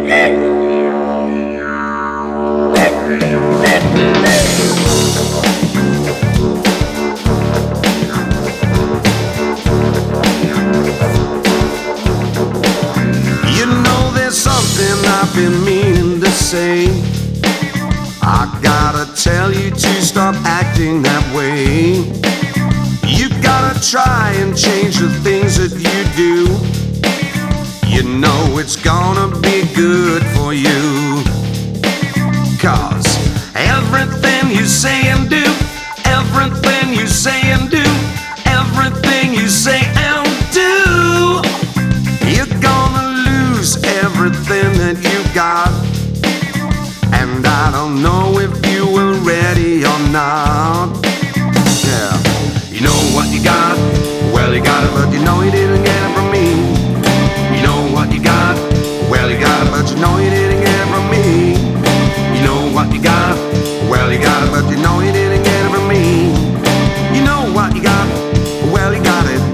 You know there's something I've been meaning to say. I gotta tell you to stop acting that way. You gotta try and change the things that you do. You know it's gonna be good for you. 'Cause everything you say and do, everything you say and do, everything you say and do, you're gonna lose everything that you got. And I don't know if you were ready or not. Yeah, you know what you got? Well, you got it, but you know you didn't get it from me. You know what you got? Well, you got it, but you know you didn't get it from me. You know what you got? Well, you got it, but you know you didn't get it from me. You know what you got? Well, you got it.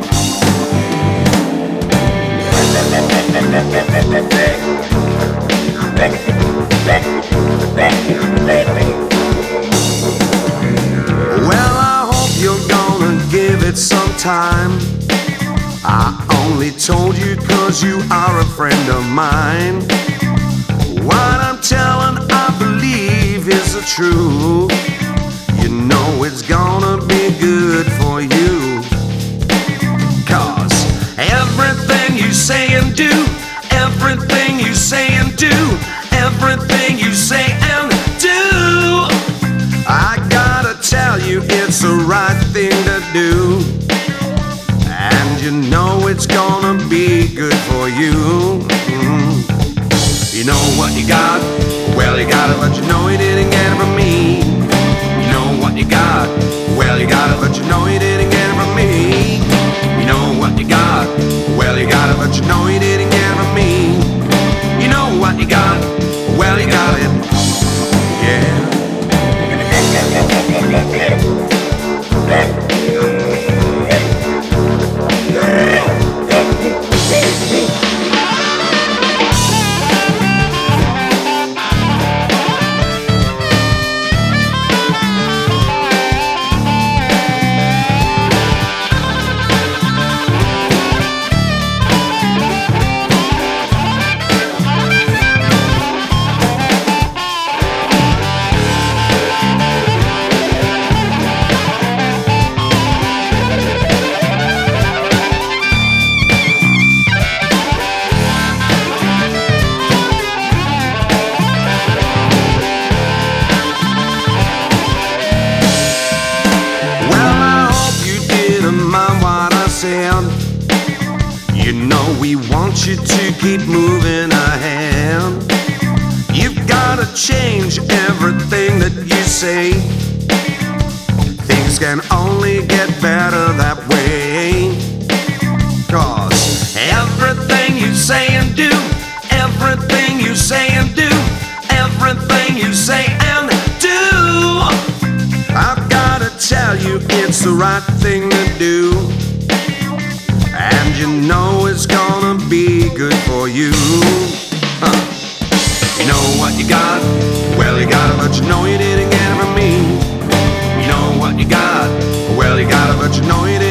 Well, I hope you're gonna give it some time. I only told you 'cause you are a friend of mine. What I'm telling, I believe is the truth. You know it's gonna be good for you. 'Cause everything you say and do, everything you say and do, everything you say and do, I gotta tell you it's the right thing to do. And you know it's gonna be good for you. You know what you got? Well, you got it, but you know you didn't get it from me. You know what you got? Well, you got it, but you know you didn't get it from me. You know what you got? Well, you got it, but you know you didn't get it from me. You know what you got? Well, you got it. Yeah. You know we want you to keep moving ahead. You've gotta change everything that you say. Things can only get better that way. 'Cause everything you say and do, everything you say and do, everything you say and do, I've gotta tell you it's the right thing to do. And you know it's gonna be good for you. You know what you got? Well, you got it, but you know you didn't get it from me. You know what you got? Well, you got it, but you know you didn't